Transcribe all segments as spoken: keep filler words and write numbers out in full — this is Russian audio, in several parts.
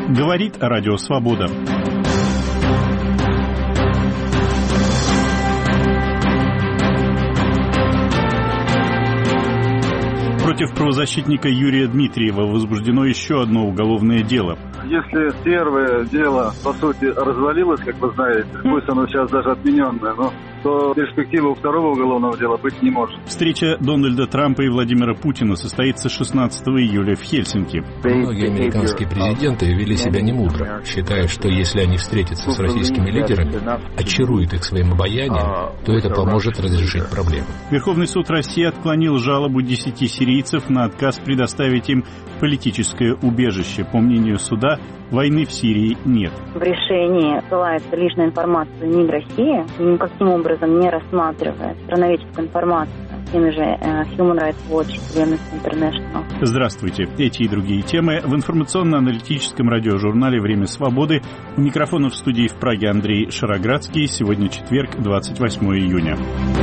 Говорит Радио Свобода. Против правозащитника Юрия Дмитриева возбуждено еще одно уголовное дело. Если первое дело, по сути, развалилось, как вы знаете, пусть оно сейчас даже отмененное, но то перспектива второго уголовного дела быть не может. Встреча Дональда Трампа и Владимира Путина состоится шестнадцатого июля в Хельсинки. Многие американские президенты вели себя немудро, считая, что если они встретятся с российскими лидерами, очаруют их своим обаянием, то это поможет разрешить проблему. Верховный суд России отклонил жалобу десяти сирийцев на отказ предоставить им политическое убежище. По мнению суда, войны в Сирии нет. В решении ссылается лишь на информацию МИД России и никаким образом не рассматривает страноведческую информацию теми же Human Rights Watch и Amnesty International. Здравствуйте. Эти и другие темы в информационно-аналитическом радиожурнале «Время свободы». У микрофона в студии в Праге Андрей Шароградский. Сегодня четверг, двадцать восьмого июня.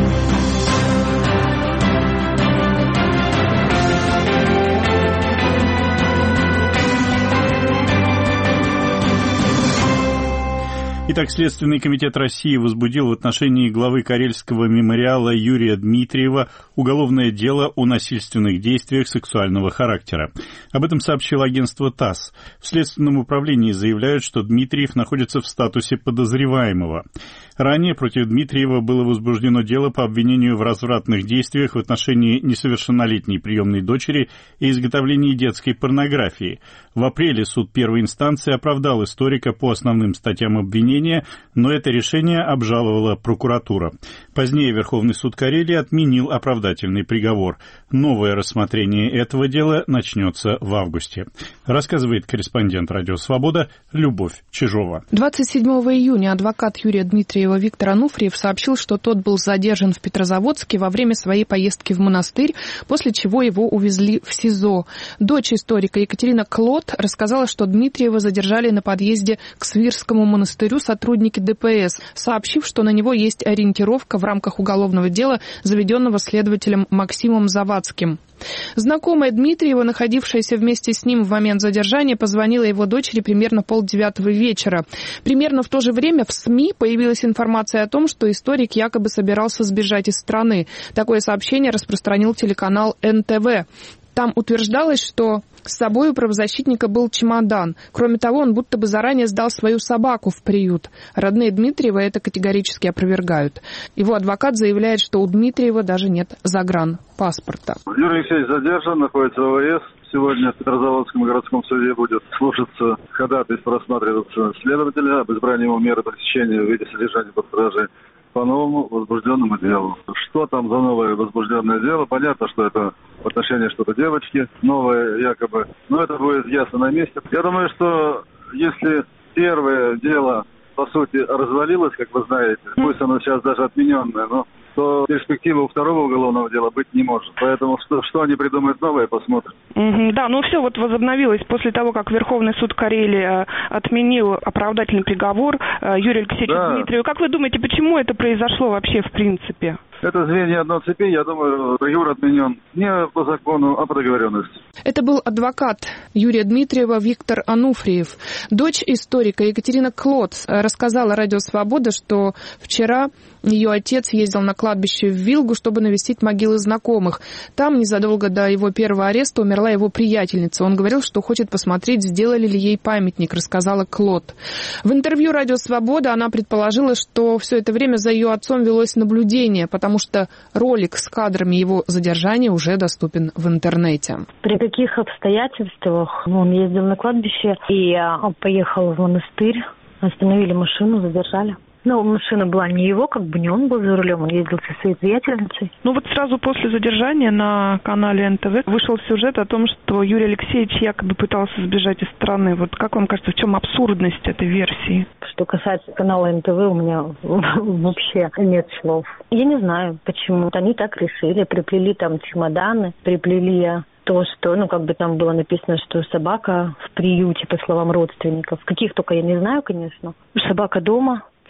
Итак, Следственный комитет России возбудил в отношении главы Карельского мемориала Юрия Дмитриева уголовное дело о насильственных действиях сексуального характера. Об этом сообщило агентство ТАСС. В Следственном управлении заявляют, что Дмитриев находится в статусе подозреваемого. Ранее против Дмитриева было возбуждено дело по обвинению в развратных действиях в отношении несовершеннолетней приемной дочери и изготовлении детской порнографии. В апреле суд первой инстанции оправдал историка по основным статьям обвинения, но это решение обжаловала прокуратура. Позднее Верховный суд Карелии отменил оправдательный приговор. Новое рассмотрение этого дела начнется в августе. Рассказывает корреспондент «Радио Свобода» Любовь Чижова. двадцать седьмого июня адвокат Юрия Дмитриева Виктор Ануфриев сообщил, что тот был задержан в Петрозаводске во время своей поездки в монастырь, после чего его увезли в СИЗО. Дочь историка Екатерина Клод рассказала, что Дмитриева задержали на подъезде к Свирскому монастырю сотрудники ДПС, сообщив, что на него есть ориентировка в рамках уголовного дела, заведенного следователем Максимом Завадским. Знакомая Дмитриева, находившаяся вместе с ним в момент задержания, позвонила его дочери примерно полдевятого вечера. Примерно в то же время в СМИ появилась информация о том, что историк якобы собирался сбежать из страны. Такое сообщение распространил телеканал эн тэ вэ. Там утверждалось, что с собой у правозащитника был чемодан. Кроме того, он будто бы заранее сдал свою собаку в приют. Родные Дмитриева это категорически опровергают. Его адвокат заявляет, что у Дмитриева даже нет загранпаспорта. Юрий Алексеевич задержан, находится в ОВС. Сегодня в Петрозаводском городском суде будет слушаться ходатайство, рассматриваться следователя об избрании ему меры пресечения в виде содержания под стражей по новому возбужденному делу. Что там за новое возбужденное дело? Понятно, что это в отношении что-то девочки, новое якобы. Но это будет ясно на месте. Я думаю, что если первое дело, по сути, развалилось, как вы знаете, пусть оно сейчас даже отмененное, но то перспектива второго уголовного дела быть не может. Поэтому что, что они придумают новое, посмотрим. Mm-hmm, да, ну все вот возобновилось после того, как Верховный суд Карелии отменил оправдательный приговор Юрию Алексеевичу да. Дмитриеву. Как вы думаете, почему это произошло вообще в принципе? Это звенья одной цепи, я думаю, приговор отменен не по закону, а по договоренности. Это был адвокат Юрия Дмитриева Виктор Ануфриев. Дочь историка Екатерина Клод рассказала Радио Свобода, что вчера ее отец ездил на кладбище в Вилгу, чтобы навестить могилы знакомых. Там незадолго до его первого ареста умерла его приятельница. Он говорил, что хочет посмотреть, сделали ли ей памятник, рассказала Клод. В интервью Радио Свобода она предположила, что все это время за ее отцом велось наблюдение, потому что ролик с кадрами его задержания уже доступен в интернете. При каких обстоятельствах он ездил на кладбище и поехал в монастырь, остановили машину, задержали. Ну, машина была не его, как бы не он был за рулем, он ездил со своей приятельницей. Ну вот сразу после задержания на канале эн тэ вэ вышел сюжет о том, что Юрий Алексеевич якобы пытался сбежать из страны. Вот как вам кажется, в чем абсурдность этой версии? Что касается канала эн тэ вэ, у меня вообще нет слов. Я не знаю, почему. Они так решили, приплели там чемоданы, приплели то, что, ну, как бы там было написано, что собака в приюте, по словам родственников. Каких только я не знаю, конечно. Собака дома.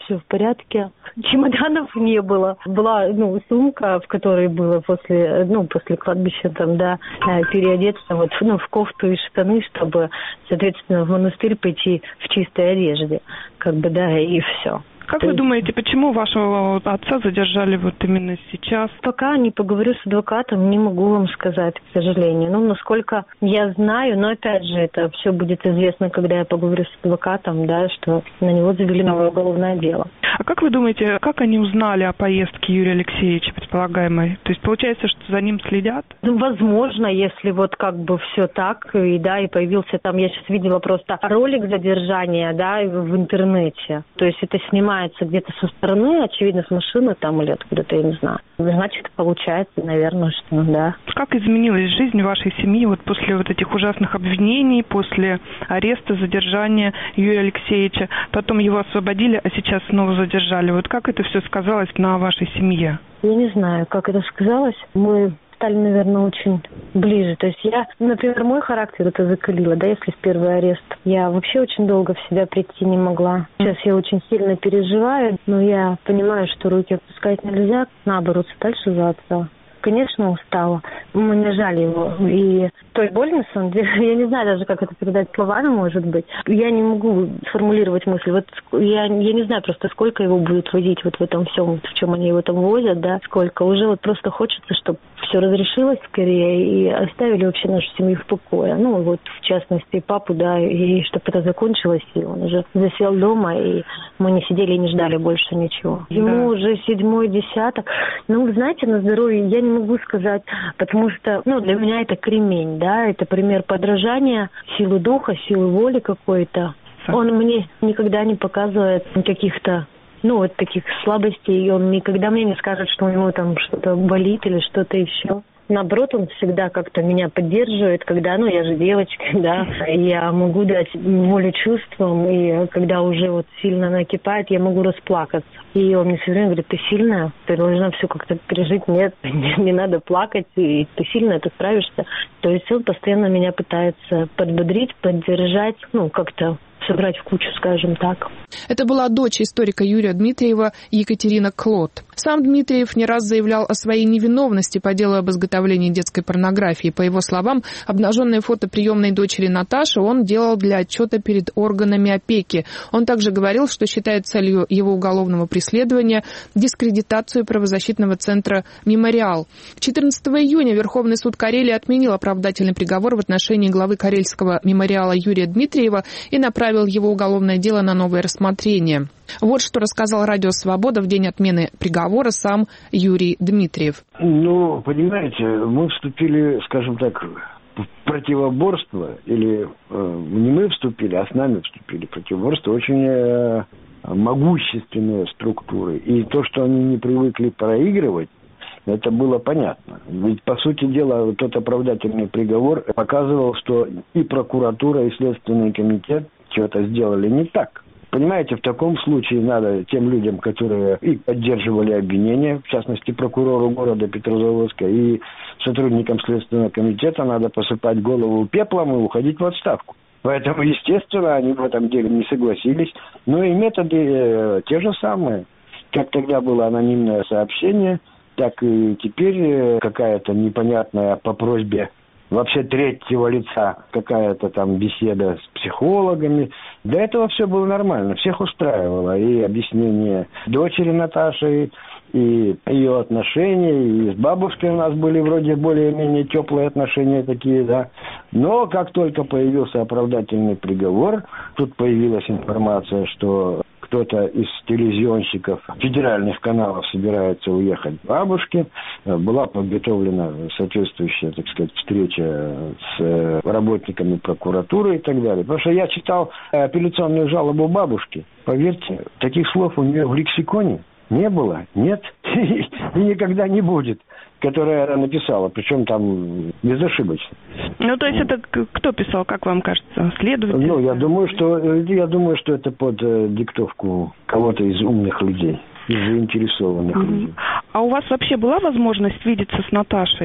все в порядке. Чемоданов не было. Была, ну, сумка, в которой было после, ну, после кладбища там, да, переодеться вот, ну, в кофту и штаны, чтобы, соответственно, в монастырь пойти в чистой одежде. Как бы, да, и все. Как вы думаете, почему вашего отца задержали вот именно сейчас? Пока не поговорю с адвокатом, не могу вам сказать, к сожалению. Ну, насколько я знаю, но опять же, это все будет известно, когда я поговорю с адвокатом, да, что на него завели новое уголовное дело. А как вы думаете, как они узнали о поездке Юрия Алексеевича предполагаемой? То есть получается, что за ним следят? Ну, возможно, если вот как бы все так, и да, и появился там, я сейчас видела просто ролик задержания, да, в интернете. То есть это снимается где-то со стороны, очевидно, с машины там или откуда-то, я не знаю. Значит, получается, наверное, что да. Как изменилась жизнь вашей семьи вот после вот этих ужасных обвинений, после ареста, задержания Юрия Алексеевича? Потом его освободили, а сейчас снова задержали. Вот как это все сказалось на вашей семье? Я не знаю, как это сказалось. Мы стали, наверное, очень ближе. То есть я, например, мой характер это закалило, да, если в первый арест. Я вообще очень долго в себя прийти не могла. Сейчас я очень сильно переживаю, но я понимаю, что руки отпускать нельзя, надо бороться дальше за отца. Конечно, устала. Мне жаль его. И той боль, на самом деле, я не знаю даже, как это передать словами, может быть. Я не могу сформулировать мысль. Вот я, я не знаю просто, сколько его будут возить вот в этом всем, в чем они его там возят, да, сколько. Уже вот просто хочется, чтобы все разрешилось скорее и оставили вообще нашу семью в покое. Ну, вот, в частности, папу, да, и чтобы это закончилось, и он уже засел дома, и мы не сидели и не ждали больше ничего. Ему да. уже седьмой десяток. Ну, вы знаете, на здоровье я не могу сказать, потому что, ну, для меня это кремень, да, это пример подражания, силы духа, силы воли какой-то. Он мне никогда не показывает каких-то, ну, вот таких слабостей, и он никогда мне не скажет, что у него там что-то болит или что-то еще. Наоборот, он всегда как-то меня поддерживает, когда, ну, я же девочка, да, я могу дать волю чувствам, и когда уже вот сильно накипает, я могу расплакаться. И он мне все время говорит, ты сильная, ты должна все как-то пережить, нет, не, не надо плакать, и ты сильная, ты справишься. То есть он постоянно меня пытается подбодрить, поддержать, ну, как-то собрать в кучу, скажем так. Это была дочь историка Юрия Дмитриева Екатерина Клод. Сам Дмитриев не раз заявлял о своей невиновности по делу об изготовлении детской порнографии. По его словам, обнаженное фото приемной дочери Наташи он делал для отчета перед органами опеки. Он также говорил, что считает целью его уголовного преследования дискредитацию правозащитного центра «Мемориал». четырнадцатого июня Верховный суд Карелии отменил оправдательный приговор в отношении главы Карельского мемориала Юрия Дмитриева и направил его уголовное дело на новое рассмотрение. Вот что рассказал Радио «Свобода» в день отмены приговора сам Юрий Дмитриев. Ну, понимаете, мы вступили, скажем так, в противоборство, или э, не мы вступили, а с нами вступили в противоборство очень э, могущественные структуры. И то, что они не привыкли проигрывать, это было понятно. Ведь, по сути дела, тот оправдательный приговор показывал, что и прокуратура, и Следственный комитет что-то сделали не так. Понимаете, в таком случае надо тем людям, которые и поддерживали обвинения, в частности, прокурору города Петрозаводска, и сотрудникам Следственного комитета, надо посыпать голову пеплом и уходить в отставку. Поэтому, естественно, они в этом деле не согласились. Но и методы э, те же самые. Как тогда было анонимное сообщение, так и теперь какая-то непонятная по просьбе вообще третьего лица какая-то там беседа с психологами. До этого все было нормально, всех устраивало. И объяснение дочери Наташи, и ее отношения, и с бабушкой у нас были вроде более-менее теплые отношения такие, да. Но как только появился оправдательный приговор, тут появилась информация, что кто-то из телевизионщиков федеральных каналов собирается уехать к бабушке. Была подготовлена соответствующая, так сказать, встреча с работниками прокуратуры и так далее. Потому что я читал апелляционную жалобу бабушки. Поверьте, таких слов у нее в лексиконе не было, нет и никогда не будет, которое она написала, причем там безошибочно. Ну, то есть это кто писал, как вам кажется, следователь? Ну, я думаю, что я думаю, что это под э, диктовку кого-то из умных людей, из заинтересованных mm-hmm. людей. А у вас вообще была возможность видеться с Наташей?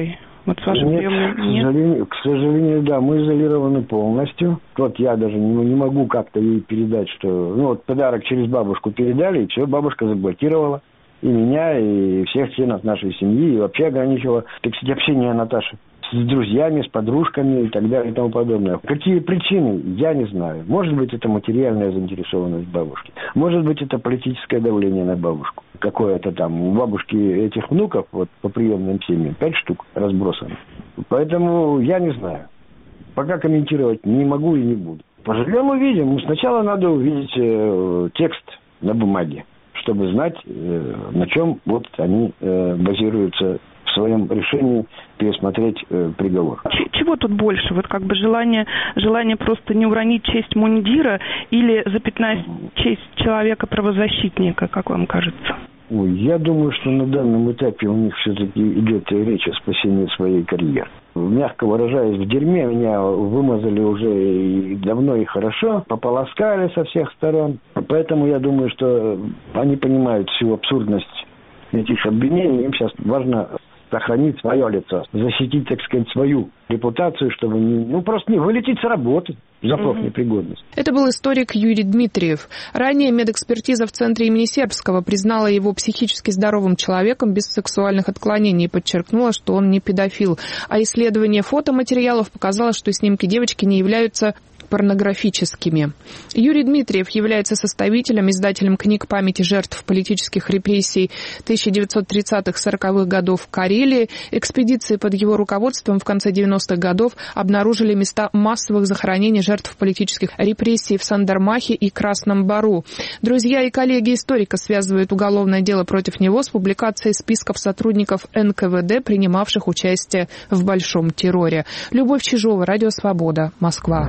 Вот с вашим нет, приемом к сожалению, к сожалению, да, мы изолированы полностью. Вот я даже не, не могу как-то ей передать, что... Ну, вот подарок через бабушку передали, и все, бабушка заблокировала. И меня, и всех членов нашей семьи, и вообще ограничила, так сказать, общение Наташи с друзьями, с подружками и так далее и тому подобное. Какие причины, я не знаю. Может быть, это материальная заинтересованность бабушки. Может быть, это политическое давление на бабушку. Какое-то там. У бабушки этих внуков, вот по приемным семьям, пять штук разбросано. Поэтому я не знаю. Пока комментировать не могу и не буду. Поживем, увидим. Сначала надо увидеть э, текст на бумаге, чтобы знать, э, на чем вот они э, базируются в своем решении пересмотреть э, приговор. Чего тут больше? Вот как бы желание, желание просто не уронить честь мундира или запятнать честь человека-правозащитника, как вам кажется? Ой, я думаю, что на данном этапе у них все-таки идет речь о спасении своей карьеры. Мягко выражаясь, в дерьме меня вымазали уже и давно и хорошо, пополоскали со всех сторон. Поэтому я думаю, что они понимают всю абсурдность этих обвинений. Им сейчас важно сохранить свое лицо, защитить, так сказать, свою репутацию, чтобы не, ну, просто не вылететь с работы за профнепригодность. Это был историк Юрий Дмитриев. Ранее медэкспертиза в центре имени Сербского признала его психически здоровым человеком без сексуальных отклонений и подчеркнула, что он не педофил. А исследование фотоматериалов показало, что снимки девочки не являются порнографическими. Юрий Дмитриев является составителем, издателем книг памяти жертв политических репрессий тысяча девятьсот тридцатых-сороковых годов в Карелии. Экспедиции под его руководством в конце девяностых годов обнаружили места массовых захоронений жертв политических репрессий в Сандермахе и Красном Бару. Друзья и коллеги историка связывают уголовное дело против него с публикацией списков сотрудников эн ка вэ дэ, принимавших участие в Большом терроре. Любовь Чижова, Радио Свобода, Москва.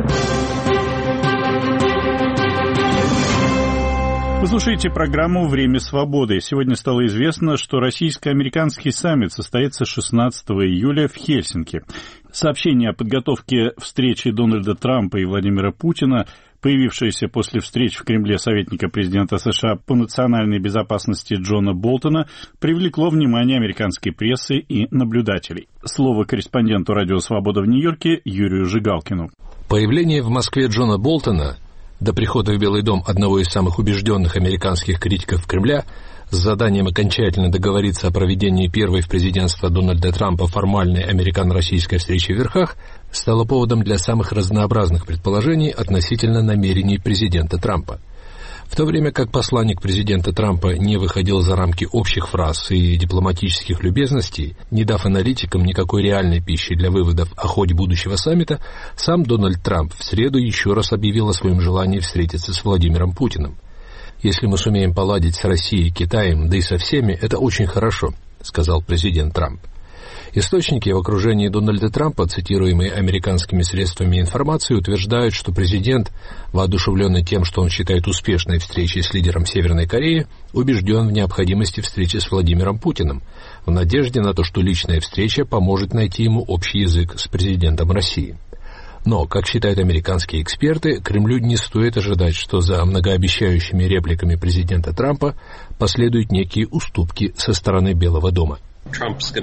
Вы слушаете программу «Время свободы». Сегодня стало известно, что российско-американский саммит состоится шестнадцатого июля в Хельсинки. Сообщение о подготовке встречи Дональда Трампа и Владимира Путина, появившееся после встреч в Кремле советника президента США по национальной безопасности Джона Болтона, привлекло внимание американской прессы и наблюдателей. Слово корреспонденту «Радио Свобода» в Нью-Йорке Юрию Жигалкину. Появление в Москве Джона Болтона до прихода в Белый дом одного из самых убежденных американских критиков Кремля с заданием окончательно договориться о проведении первой в президентство Дональда Трампа формальной американо-российской встречи в верхах стало поводом для самых разнообразных предположений относительно намерений президента Трампа. В то время как посланник президента Трампа не выходил за рамки общих фраз и дипломатических любезностей, не дав аналитикам никакой реальной пищи для выводов о ходе будущего саммита, сам Дональд Трамп в среду еще раз объявил о своем желании встретиться с Владимиром Путиным. «Если мы сумеем поладить с Россией, Китаем, да и со всеми, это очень хорошо», — сказал президент Трамп. Источники в окружении Дональда Трампа, цитируемые американскими средствами информации, утверждают, что президент, воодушевленный тем, что он считает успешной встречей с лидером Северной Кореи, убежден в необходимости встречи с Владимиром Путиным, в надежде на то, что личная встреча поможет найти ему общий язык с президентом России. Но, как считают американские эксперты, Кремлю не стоит ожидать, что за многообещающими репликами президента Трампа последуют некие уступки со стороны Белого дома. Трамп в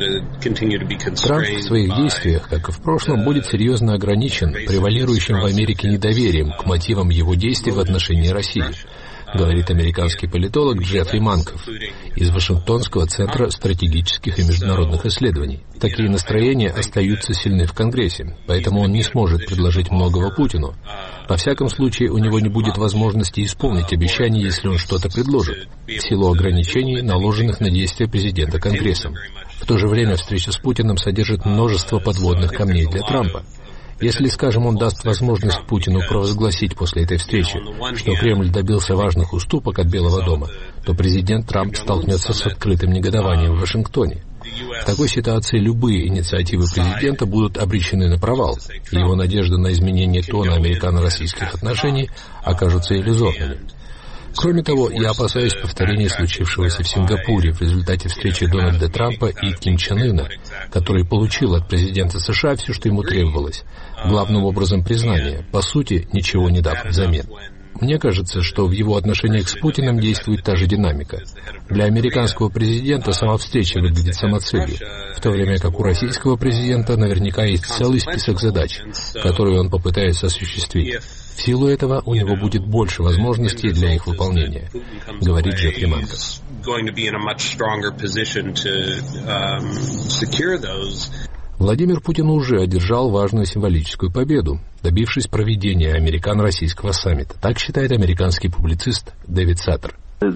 своих действиях, как и в прошлом, будет серьезно ограничен превалирующим в Америке недоверием к мотивам его действий в отношении России, говорит американский политолог Джеффри Манков из Вашингтонского центра стратегических и международных исследований. Такие настроения остаются сильны в Конгрессе, поэтому он не сможет предложить многого Путину. Во всяком случае, у него не будет возможности исполнить обещание, если он что-то предложит, в силу ограничений, наложенных на действия президента Конгрессом. В то же время встреча с Путиным содержит множество подводных камней для Трампа. Если, скажем, он даст возможность Путину провозгласить после этой встречи, что Кремль добился важных уступок от Белого дома, то президент Трамп столкнется с открытым негодованием в Вашингтоне. В такой ситуации любые инициативы президента будут обречены на провал, и его надежды на изменение тона американо-российских отношений окажутся иллюзорными. Кроме того, я опасаюсь повторения случившегося в Сингапуре в результате встречи Дональда Трампа и Ким Чен Ына, который получил от президента США все, что ему требовалось, главным образом признание, по сути, ничего не дав взамен. Мне кажется, что в его отношениях с Путиным действует та же динамика. Для американского президента сама встреча выглядит самоцелью, в то время как у российского президента наверняка есть целый список задач, которые он попытается осуществить. В силу этого у него будет больше возможностей для их выполнения, говорит Джеффри Манкас. Владимир Путин уже одержал важную символическую победу, добившись проведения американо-российского саммита. Так считает американский публицист Дэвид Саттер.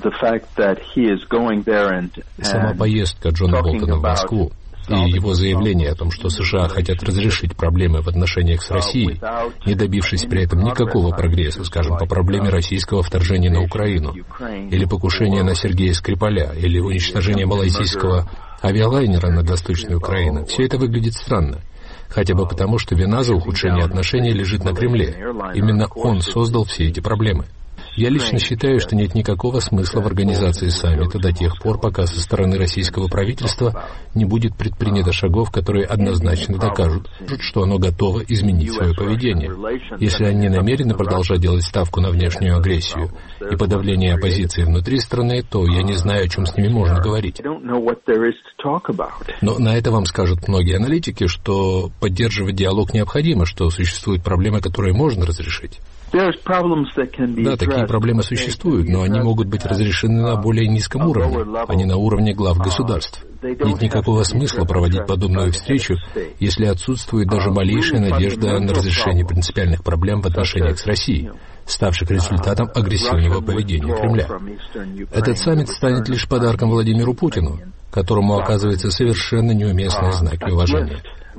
Сама поездка Джона Болтона в Москву и его заявление о том, что США хотят разрешить проблемы в отношениях с Россией, не добившись при этом никакого прогресса, скажем, по проблеме российского вторжения на Украину, или покушения на Сергея Скрипаля, или уничтожения малайзийского авиалайнера над Восточной Украиной, все это выглядит странно. Хотя бы потому, что вина за ухудшение отношений лежит на Кремле. Именно он создал все эти проблемы. Я лично считаю, что нет никакого смысла в организации саммита до тех пор, пока со стороны российского правительства не будет предпринято шагов, которые однозначно докажут, что оно готово изменить свое поведение. Если они намерены продолжать делать ставку на внешнюю агрессию и подавление оппозиции внутри страны, то я не знаю, о чем с ними можно говорить. Но на это вам скажут многие аналитики, что поддерживать диалог необходимо, что существуют проблемы, которые можно разрешить. Да, такие проблемы существуют, но они могут быть разрешены на более низком уровне, а не на уровне глав государств. Нет никакого смысла проводить подобную встречу, если отсутствует даже малейшая надежда на разрешение принципиальных проблем в отношениях с Россией, ставших результатом агрессивного поведения Кремля. Этот саммит станет лишь подарком Владимиру Путину, которому оказывается совершенно неуместные знаки уважения.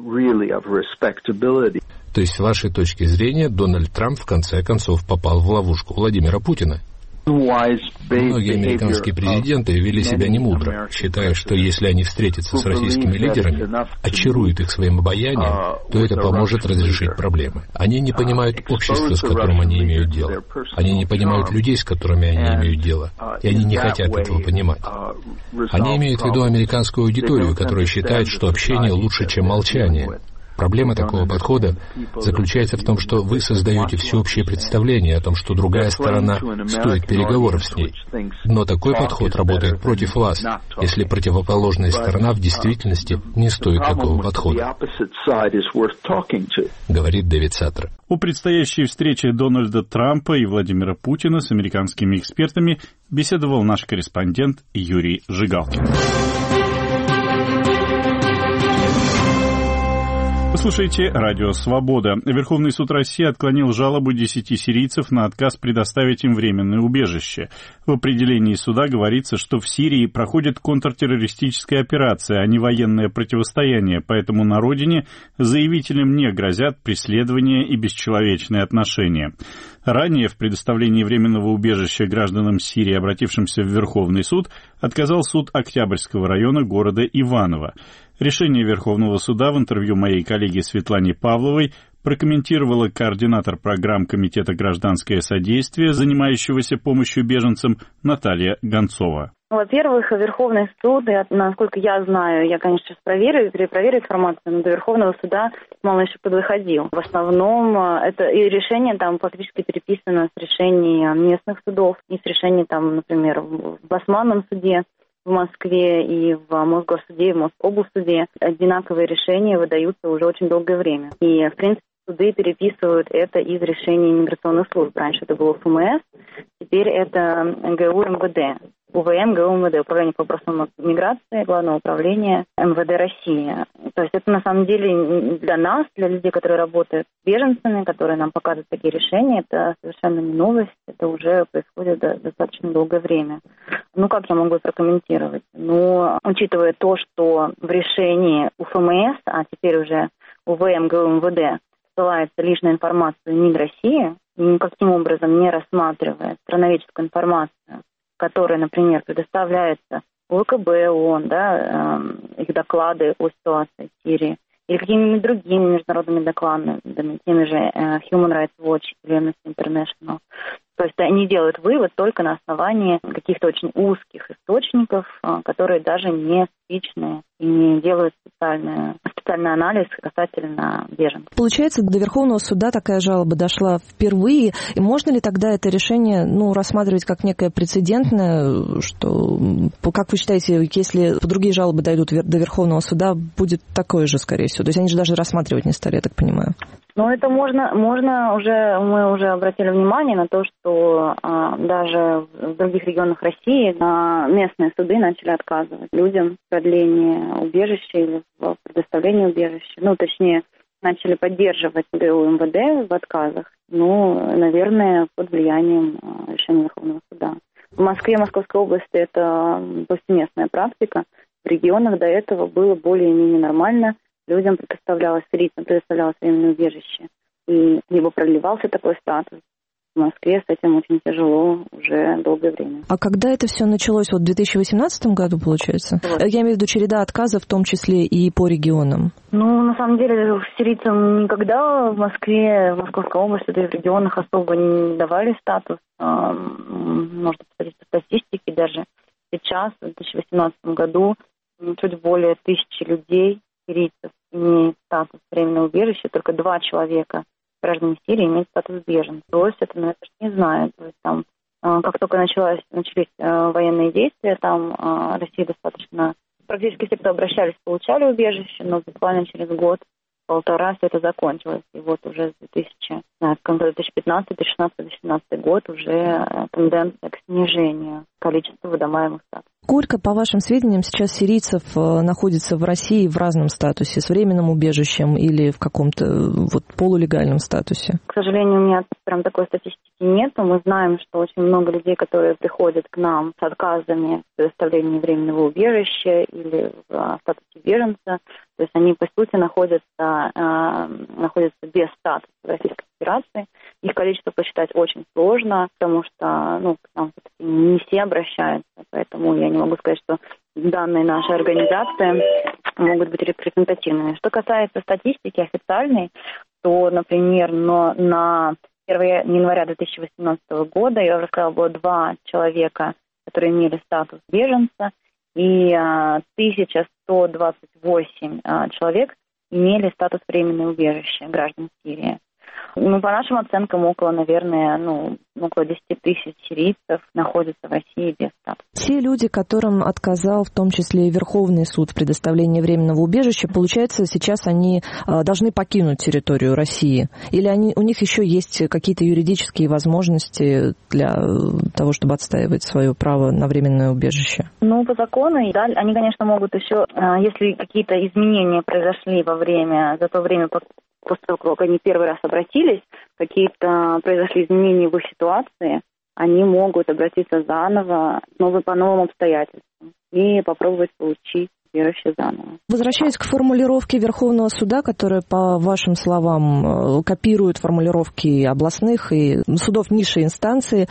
То есть, с вашей точки зрения, Дональд Трамп в конце концов попал в ловушку Владимира Путина? Многие американские президенты вели себя немудро, считая, что если они встретятся с российскими лидерами, очаруют их своим обаянием, то это поможет разрешить проблемы. Они не понимают общество, с которым они имеют дело. Они не понимают людей, с которыми они имеют дело. И они не хотят этого понимать. Они имеют в виду американскую аудиторию, которая считает, что общение лучше, чем молчание. Проблема такого подхода заключается в том, что вы создаете всеобщее представление о том, что другая сторона стоит переговоров с ней. Но такой подход работает против вас, если противоположная сторона в действительности не стоит такого подхода, говорит Дэвид Саттер. О предстоящей встрече Дональда Трампа и Владимира Путина с американскими экспертами беседовал наш корреспондент Юрий Жигалкин. Вы слушаете «Радио Свобода». Верховный суд России отклонил жалобу десяти сирийцев на отказ предоставить им временное убежище. В определении суда говорится, что в Сирии проходит контртеррористическая операция, а не военное противостояние, поэтому на родине заявителям не грозят преследования и бесчеловечные отношения. Ранее в предоставлении временного убежища гражданам Сирии, обратившимся в Верховный суд, отказал суд Октябрьского района города Иваново. Решение Верховного суда в интервью моей коллеге Светлане Павловой прокомментировала координатор программ Комитета «Гражданское содействие», занимающегося помощью беженцам, Наталья Гонцова. Во-первых, Верховный суд, насколько я знаю, я, конечно, сейчас проверю, перепроверю информацию, но до Верховного суда мало еще подвыходил. В основном это и решение там фактически переписано с решений местных судов, и с решений там, например, в Басманном суде в Москве и в Мосгорсуде, и в Москоблсуде. Одинаковые решения выдаются уже очень долгое время. И, в принципе, суды переписывают это из решений миграционных служб. Раньше это было ФМС, теперь это ГУ МВД. УВМ, ГУ МВД, Управление по вопросам миграции, Главное управление МВД России. То есть это на самом деле для нас, для людей, которые работают с беженцами, которые нам показывают такие решения, это совершенно не новость, это уже происходит достаточно долгое время. Ну, как я могу прокомментировать? Ну, учитывая то, что в решении УФМС, а теперь уже УВМ, ГУ МВД, ссылается лишь на информацию МИД России, никаким образом не рассматривая страноведческую информацию, которая, например, предоставляется ВКБ ООН, да, э, их доклады о ситуации в Сирии, или какими-нибудь другими международными докладами, теми же э, Human Rights Watch или Amnesty International. То есть они делают вывод только на основании каких-то очень узких источников, э, которые даже не частичные и не делают специальный, специальный анализ касательно беженцев. Получается, до Верховного суда такая жалоба дошла впервые. И можно ли тогда это решение ну, рассматривать как некое прецедентное, что, как вы считаете, если другие жалобы дойдут до Верховного суда, будет такое же, скорее всего? То есть они же даже рассматривать не стали, я так понимаю. Ну, это можно, можно уже, мы уже обратили внимание на то, что а, даже в других регионах России а, местные суды начали отказывать людям в продлении убежища или в предоставлении убежища. Ну, точнее, начали поддерживать ГУ МВД в отказах. Ну, наверное, под влиянием а, решения Верховного суда. В Москве, Московской области это повсеместная практика. В регионах до этого было более-менее нормально. Людям предоставлялось, сирийцам предоставлялось временное убежище. И либо продлевался такой статус. В Москве с этим очень тяжело уже долгое время. А когда это все началось? Вот в две тысячи восемнадцатом году, получается? Вот. Я имею в виду череда отказов, в том числе и по регионам. Ну, на самом деле, сирийцам никогда в Москве, в Московской области, да и в регионах особо не давали статус. Можно посмотреть по статистике, даже сейчас, в две тысячи восемнадцатом году, чуть более тысячи людей, сирийцев, имеют статус временного убежища, только два человека, граждане Сирии, имеют статус беженцев. То есть это, наверное, не знаю. То есть там, как только началось, начались военные действия, там Россия достаточно... Практически все, кто обращались, получали убежище, но буквально через год, полтора все это закончилось. И вот уже с две тысячи пятнадцатый, две тысячи шестнадцатый, две тысячи семнадцатый год уже тенденция к снижению количества выдаваемых статусов. Сколько, по вашим сведениям, сейчас сирийцев находится в России в разном статусе, с временным убежищем или в каком-то вот полулегальном статусе? К сожалению, у меня прям такой статистики нет. Мы знаем, что очень много людей, которые приходят к нам с отказами в предоставлении временного убежища или в статусе беженца, то есть они, по сути, находятся, э, находятся без статуса в Российской Федерации. Их количество посчитать очень сложно, потому что ну, к нам все-таки не все обращаются, поэтому я не могу сказать, что данные нашей организации могут быть репрезентативными. Что касается статистики официальной, то, например, но на первое января две тысячи восемнадцатого года, я уже сказала, было два человека, которые имели статус беженца, и а, тысяча сто двадцать восемь а, человек имели статус временного убежища, граждан Сирии. Ну, по нашим оценкам, около, наверное, ну, около десять тысяч сирийцев находятся в России без статуса. Те люди, которым отказал в том числе и Верховный суд в предоставлении временного убежища, получается, сейчас они э, должны покинуть территорию России? Или они, у них еще есть какие-то юридические возможности для того, чтобы отстаивать свое право на временное убежище? Ну, по закону, да, они, конечно, могут еще, э, если какие-то изменения произошли во время, за то время, после того, как они первый раз обратились, какие-то произошли изменения в их ситуации, они могут обратиться заново, новые, по новым обстоятельствам и попробовать получить убежище заново. Возвращаясь к формулировке Верховного суда, которая, по вашим словам, копирует формулировки областных и судов низшей инстанции,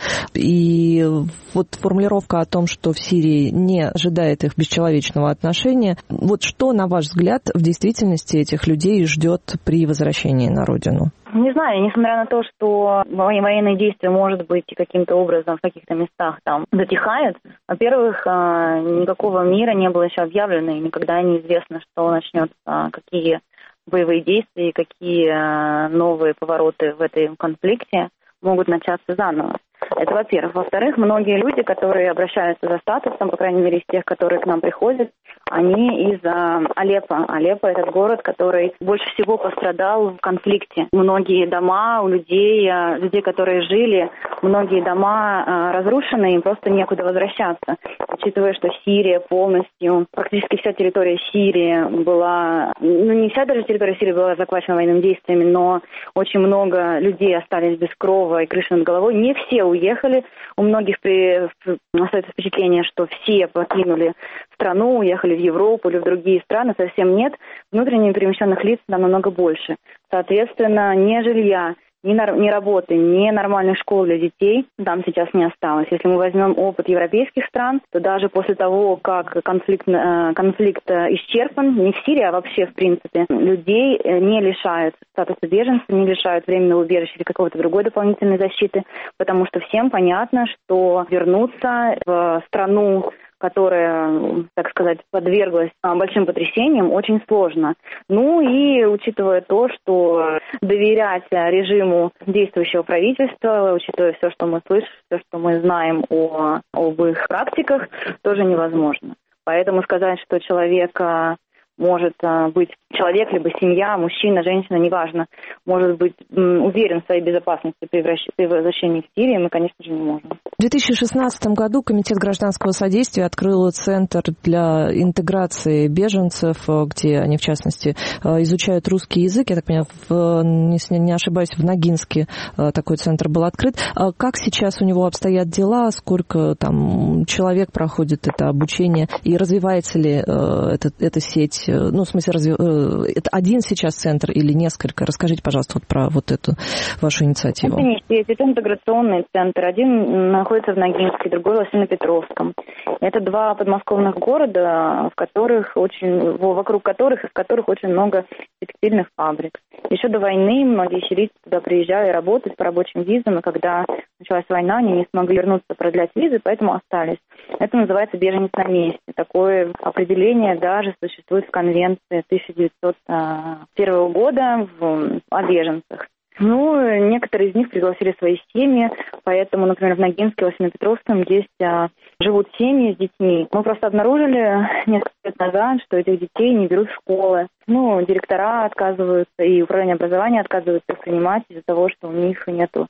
и вот формулировка о том, что в Сирии не ожидает их бесчеловечного отношения, вот что, на ваш взгляд, в действительности этих людей ждет при возвращении на родину? Не знаю, несмотря на то, что военные действия, может быть, каким-то образом в каких-то местах там затихают, во-первых, никакого мира не было еще объявлено, и никогда неизвестно, что начнется, какие боевые действия, какие новые повороты в этом конфликте могут начаться заново. Это во-первых. Во-вторых, многие люди, которые обращаются за статусом, по крайней мере, из тех, которые к нам приходят, они из Алеппо. Алеппо – это город, который больше всего пострадал в конфликте. Многие дома у людей, людей, которые жили, многие дома разрушены, им просто некуда возвращаться. Учитывая, что Сирия полностью, практически вся территория Сирии была, ну не вся даже территория Сирии была захвачена военными действиями, но очень много людей остались без крова и крыши над головой. Не все уехали. У многих при... остается впечатление, что все покинули страну, уехали в Европу или в другие страны. Совсем нет. Внутренне перемещенных лиц там намного больше. Соответственно, ни жилья, ни, нар... ни работы, ни нормальных школ для детей там сейчас не осталось. Если мы возьмем опыт европейских стран, то даже после того, как конфликт, конфликт исчерпан, не в Сирии, а вообще в принципе, людей не лишают статуса беженца, не лишают временного убежища или какой-то другой дополнительной защиты, потому что всем понятно, что вернуться в страну, которая, так сказать, подверглась большим потрясениям, очень сложно. Ну и учитывая то, что доверять режиму действующего правительства, учитывая все, что мы слышим, все, что мы знаем о, об их практиках, тоже невозможно. Поэтому сказать, что человек может быть человек, либо семья, мужчина, женщина, неважно, может быть уверен в своей безопасности при возвращении в Сирию, мы, конечно же, не можем. В две тысячи шестнадцатом году Комитет гражданского содействия открыл центр для интеграции беженцев, где они, в частности, изучают русский язык. Я так понимаю, в, если не ошибаюсь, в Ногинске такой центр был открыт. Как сейчас у него обстоят дела? Сколько там человек проходит это обучение? И развивается ли эта, эта сеть? Ну, в смысле, разве, это один сейчас центр или несколько? Расскажите, пожалуйста, вот про вот эту вашу инициативу. Это не сеть, это интеграционный центр. Один находится в Ногинске, другой в Лосино-Петровском. Это два подмосковных города, в которых очень, вокруг которых, из которых очень много текстильных фабрик. Еще до войны многие сирийцы туда приезжали работать по рабочим визам, и когда началась война, они не смогли вернуться продлять визы, поэтому остались. Это называется беженец на месте. Такое определение даже существует в Конвенции тысяча девятьсот первого года в, о беженцах. Ну, некоторые из них пригласили свои семьи, поэтому, например, в Ногинске, Лосино-Петровском есть а, живут семьи с детьми. Мы просто обнаружили несколько лет назад, что этих детей не берут в школы. Ну, директора отказываются, и управление образования отказываются принимать из-за того, что у них нету,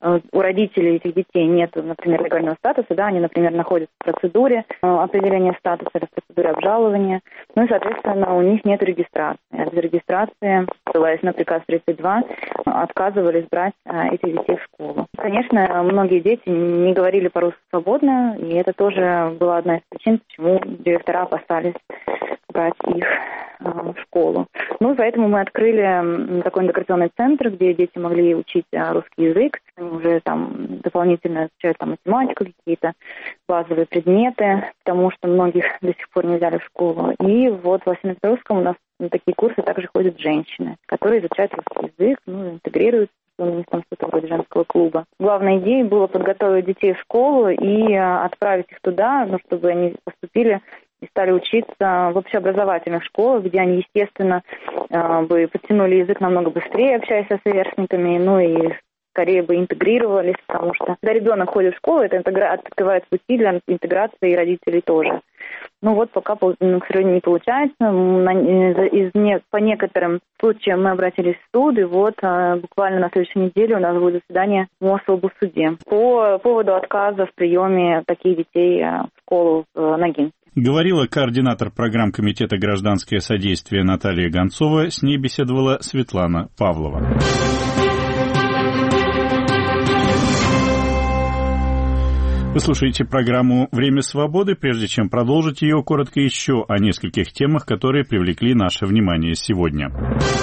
у родителей этих детей нету, например, легального статуса, да, они, например, находятся в процедуре определения статуса или в процедуре обжалования, ну и, соответственно, у них нет регистрации. А без регистрации, ссылаясь на приказ тридцать два, отказывались брать этих детей в школу. Конечно, многие дети не говорили по-русски свободно, и это тоже была одна из причин, почему директора опасались брать их в школу. Ну, поэтому мы открыли такой интеграционный центр, где дети могли учить русский язык. Они уже там дополнительно изучают там математику, какие-то базовые предметы, потому что многих до сих пор не взяли в школу. И вот в Лосино-Петровском у нас на такие курсы также ходят женщины, которые изучают русский язык, ну, интегрируются. У них там что-то вроде женского клуба. Главной идеей было подготовить детей в школу и отправить их туда, ну, чтобы они поступили и стали учиться в общеобразовательных школах, где они, естественно, бы подтянули язык намного быстрее, общаясь со сверстниками, ну и скорее бы интегрировались, потому что когда ребенок ходит в школу, это открывает пути для интеграции и родителей тоже. Ну вот пока, к сожалению, не получается. Из не, по некоторым случаям мы обратились в суд, и вот буквально на следующей неделе у нас будет заседание в Мособлсуде по поводу отказа в приеме таких детей в школу в Ногинске. Говорила координатор программ Комитета гражданское содействие Наталья Гонцова, с ней беседовала Светлана Павлова. Вы слушаете программу «Время свободы». Прежде чем продолжить ее, коротко еще о нескольких темах, которые привлекли наше внимание сегодня.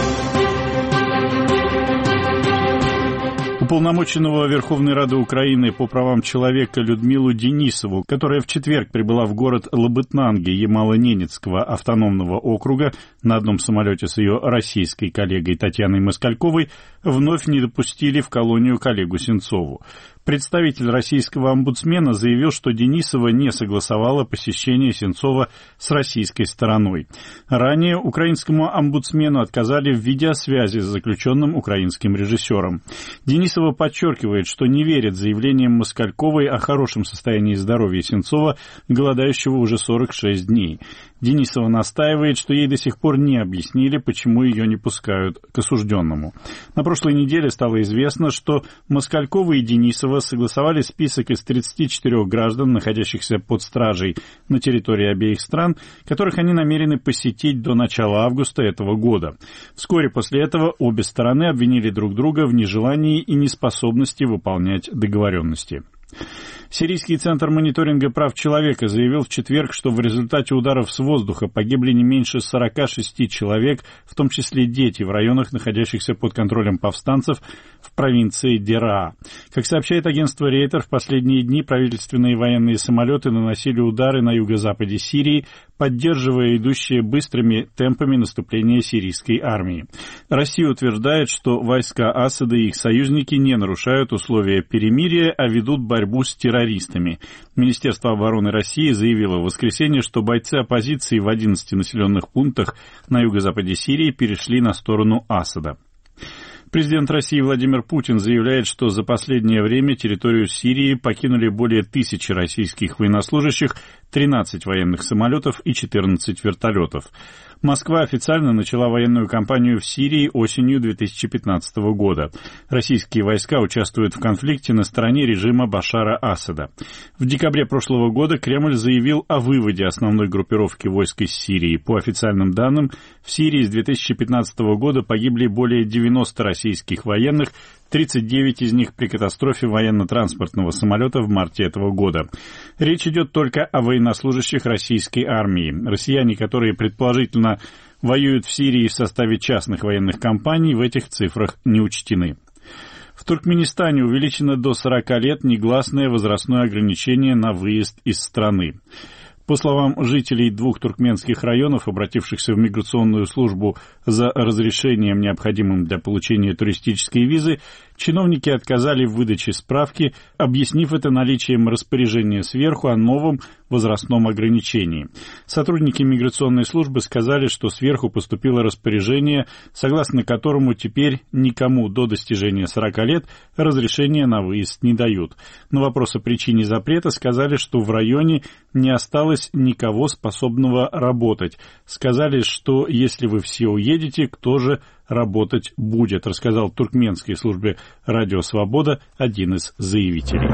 Уполномоченного Верховной Рады Украины по правам человека Людмилу Денисову, которая в четверг прибыла в город Лабытнанги Ямало-Ненецкого автономного округа на одном самолете с ее российской коллегой Татьяной Москальковой, вновь не допустили в колонию коллегу Сенцову. Представитель российского омбудсмена заявил, что Денисова не согласовала посещение Сенцова с российской стороной. Ранее украинскому омбудсмену отказали в видеосвязи с заключенным украинским режиссером. Денисова подчеркивает, что не верит заявлениям Москальковой о хорошем состоянии здоровья Сенцова, голодающего уже сорок шесть дней. Денисова настаивает, что ей до сих пор не объяснили, почему ее не пускают к осужденному. На прошлой неделе стало известно, что Москалькова и Денисова согласовали список из тридцати четырёх граждан, находящихся под стражей на территории обеих стран, которых они намерены посетить до начала августа этого года. Вскоре после этого обе стороны обвинили друг друга в нежелании и неспособности выполнять договоренности. Сирийский центр мониторинга прав человека заявил в четверг, что в результате ударов с воздуха погибли не меньше сорока шести человек, в том числе дети, в районах, находящихся под контролем повстанцев в провинции Дераа. Как сообщает агентство Рейтер, в последние дни правительственные военные самолеты наносили удары на юго-западе Сирии, поддерживая идущие быстрыми темпами наступления сирийской армии. Россия утверждает, что войска Асада и их союзники не нарушают условия перемирия, а ведут борьбу с терроризмом террористами. Министерство обороны России заявило в воскресенье, что бойцы оппозиции в одиннадцати населенных пунктах на юго-западе Сирии перешли на сторону Асада. Президент России Владимир Путин заявляет, что за последнее время территорию Сирии покинули более тысячи российских военнослужащих, тринадцать военных самолетов и четырнадцать вертолетов. Москва официально начала военную кампанию в Сирии осенью две тысячи пятнадцатого года. Российские войска участвуют в конфликте на стороне режима Башара Асада. В декабре прошлого года Кремль заявил о выводе основной группировки войск из Сирии. По официальным данным, в Сирии с две тысячи пятнадцатого года погибли более девяноста российских военных, тридцать девять из них при катастрофе военно-транспортного самолета в марте этого года. Речь идет только о военнослужащих российской армии. Россияне, которые предположительно воюют в Сирии в составе частных военных компаний, в этих цифрах не учтены. В Туркменистане увеличено до сорока лет негласное возрастное ограничение на выезд из страны. По словам жителей двух туркменских районов, обратившихся в миграционную службу за разрешением, необходимым для получения туристической визы, чиновники отказали в выдаче справки, объяснив это наличием распоряжения сверху о новом возрастном ограничении. Сотрудники миграционной службы сказали, что сверху поступило распоряжение, согласно которому теперь никому до достижения сорока лет разрешения на выезд не дают. На вопрос о причине запрета сказали, что в районе не осталось никого, способного работать. Сказали, что если вы все уедете, кто же работать будет, рассказал туркменской службе «Радио Свобода» один из заявителей.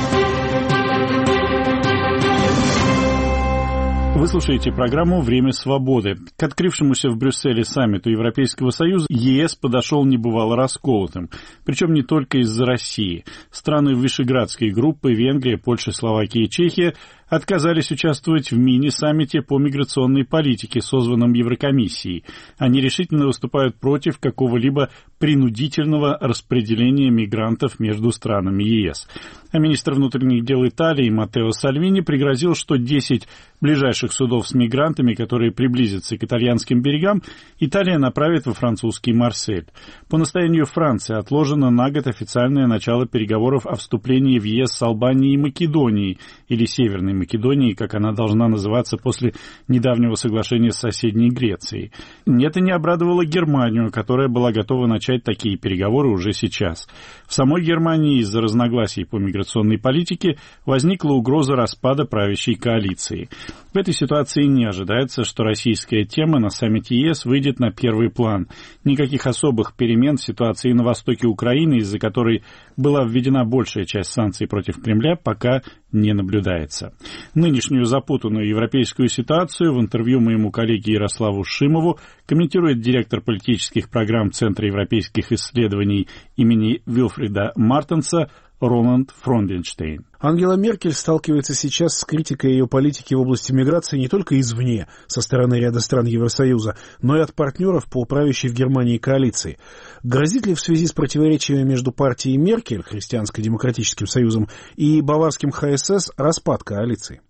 Вы слушаете программу «Время свободы». К открывшемуся в Брюсселе саммиту Европейского Союза ЕС подошел небывало расколотым, причем не только из-за России. Страны Вишеградской группы, Венгрия, Польша, Словакия и Чехия отказались участвовать в мини-саммите по миграционной политике, созванном Еврокомиссией. Они решительно выступают против какого-либо принудительного распределения мигрантов между странами ЕС. А министр внутренних дел Италии Маттео Сальвини пригрозил, что десять ближайших судов с мигрантами, которые приблизятся к итальянским берегам, Италия направит во французский Марсель. По настоянию Франции отложено на год официальное начало переговоров о вступлении в ЕС с Албанией и Македонией, или Северной Македонией, как она должна называться после недавнего соглашения с соседней Грецией. Это не обрадовало Германию, которая была готова начать такие переговоры уже сейчас. В самой Германии из-за разногласий по миграционной политике возникла угроза распада правящей коалиции. В этой ситуации не ожидается, что российская тема на саммите ЕС выйдет на первый план. Никаких особых перемен в ситуации на востоке Украины, из-за которой была введена большая часть санкций против Кремля, пока не наблюдается. Нынешнюю запутанную европейскую ситуацию в интервью моему коллеге Ярославу Шимову комментирует директор политических программ Центра европейских исследований имени Вильфрида Мартенса Роланд Фронденштейн. Ангела Меркель сталкивается сейчас с критикой ее политики в области миграции не только извне, со стороны ряда стран Евросоюза, но и от партнеров по правящей в Германии коалиции. Грозит ли в связи с противоречиями между партией Меркель, Христианско-демократическим союзом, и баварским ХСС распад коалиции?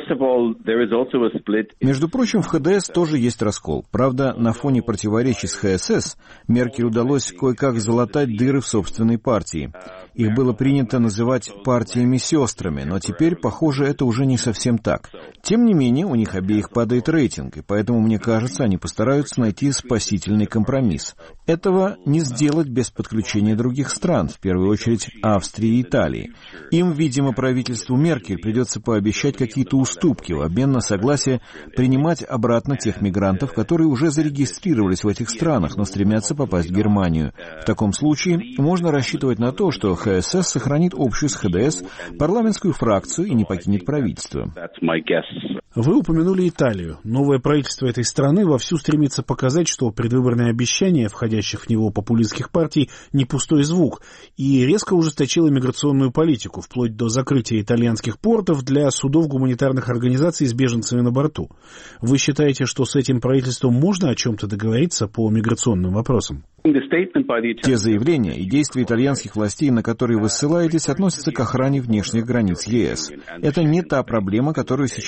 Между прочим, в ХДС тоже есть раскол. Правда, на фоне противоречий с ХСС Меркель удалось кое-как залатать дыры в собственной партии. Их было принято называть партиями-сестрами, но теперь, похоже, это уже не совсем так. Тем не менее, у них обеих падает рейтинг, и поэтому, мне кажется, они постараются найти спасительный компромисс. Этого не сделать без подключения других стран, в первую очередь Австрии и Италии. Им, видимо, правительству Меркель придется пообещать какие-то уступки в обмен на согласие принимать обратно тех мигрантов, которые уже зарегистрировались в этих странах, но стремятся попасть в Германию. В таком случае можно рассчитывать на то, что ХСС сохранит общую с ХДС парламентскую фракцию и не покинет правительство. Вы упомянули Италию. Новое правительство этой страны вовсю стремится показать, что предвыборные обещания входящих в него популистских партий не пустой звук, и резко ужесточило миграционную политику, вплоть до закрытия итальянских портов для судов гуманитарных организаций с беженцами на борту. Вы считаете, что с этим правительством можно о чем-то договориться по миграционным вопросам? Те заявления и действия итальянских властей, на которые вы ссылаетесь, относятся к охране внешних границ ЕС. Это не та проблема, которую сейчас пытается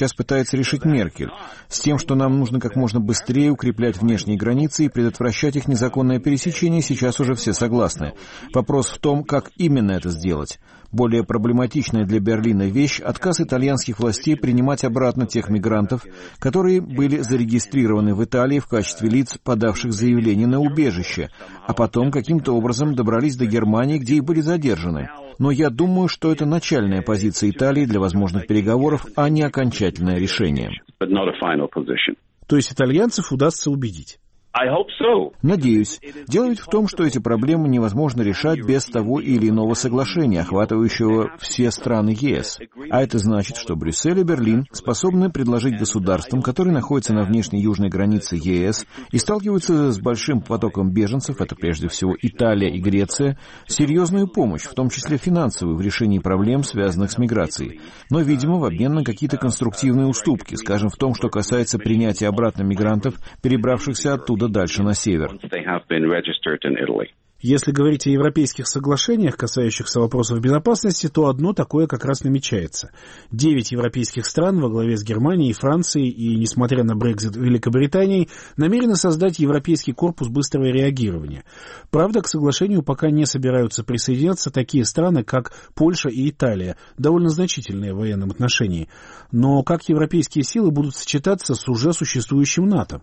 пытается решить Меркель, с тем, что нам нужно как можно быстрее укреплять внешние границы и предотвращать их незаконное пересечение, сейчас уже все согласны. Вопрос в том, как именно это сделать. Более проблематичная для Берлина вещь — отказ итальянских властей принимать обратно тех мигрантов, которые были зарегистрированы в Италии в качестве лиц, подавших заявление на убежище, а потом каким-то образом добрались до Германии, где и были задержаны. Но я думаю, что это начальная позиция Италии для возможных переговоров, а не окончательное решение. То есть итальянцев удастся убедить? I hope so. Надеюсь. Дело ведь в том, что эти проблемы невозможно решать без того или иного соглашения, охватывающего все страны ЕС. А это значит, что Брюссель и Берлин способны предложить государствам, которые находятся на внешней южной границе ЕС и сталкиваются с большим потоком беженцев, это прежде всего Италия и Греция, серьезную помощь, в том числе финансовую, в решении проблем, связанных с миграцией. Но, видимо, в обмен на какие-то конструктивные уступки, скажем, в том, что касается принятия обратно мигрантов, перебравшихся оттуда дальше на север. Если говорить о европейских соглашениях, касающихся вопросов безопасности, то одно такое как раз намечается. Девять европейских стран во главе с Германией, Францией и, несмотря на Брексит, Великобританией, намерены создать Европейский корпус быстрого реагирования. Правда, к соглашению пока не собираются присоединяться такие страны, как Польша и Италия, довольно значительные в военном отношении. Но как европейские силы будут сочетаться с уже существующим НАТО?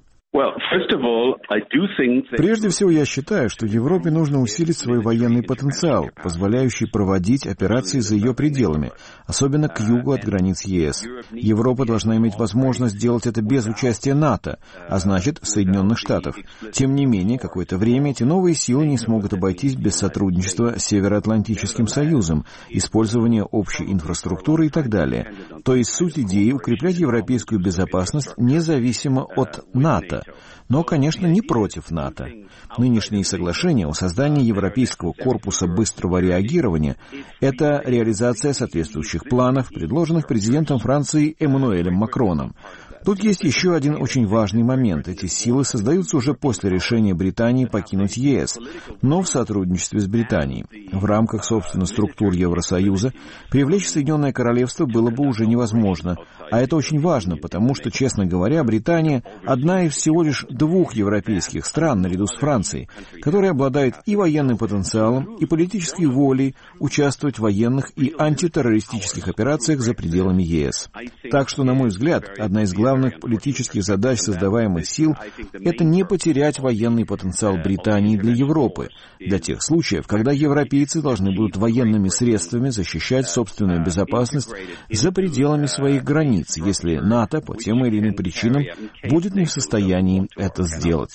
Прежде всего, я считаю, что Европе нужно усилить свой военный потенциал, позволяющий проводить операции за ее пределами, особенно к югу от границ ЕС. Европа должна иметь возможность делать это без участия НАТО, а значит, Соединенных Штатов. Тем не менее, какое-то время эти новые силы не смогут обойтись без сотрудничества с Североатлантическим Союзом, использования общей инфраструктуры и так далее. То есть суть идеи — укреплять европейскую безопасность независимо от НАТО. Но, конечно, не против НАТО. Нынешние соглашения о создании Европейского корпуса быстрого реагирования — это реализация соответствующих планов, предложенных президентом Франции Эммануэлем Макроном. Тут есть еще один очень важный момент. Эти силы создаются уже после решения Британии покинуть ЕС, но в сотрудничестве с Британией. В рамках, собственно, структур Евросоюза привлечь Соединенное Королевство было бы уже невозможно. А это очень важно, потому что, честно говоря, Британия — одна из всего лишь двух европейских стран, наряду с Францией, которая обладает и военным потенциалом, и политической волей участвовать в военных и антитеррористических операциях за пределами ЕС. Так что, на мой взгляд, одна из главных главных политических задач создаваемых сил — это не потерять военный потенциал Британии для Европы, для тех случаев, когда европейцы должны будут военными средствами защищать собственную безопасность за пределами своих границ, если НАТО по тем или иным причинам будет не в состоянии это сделать.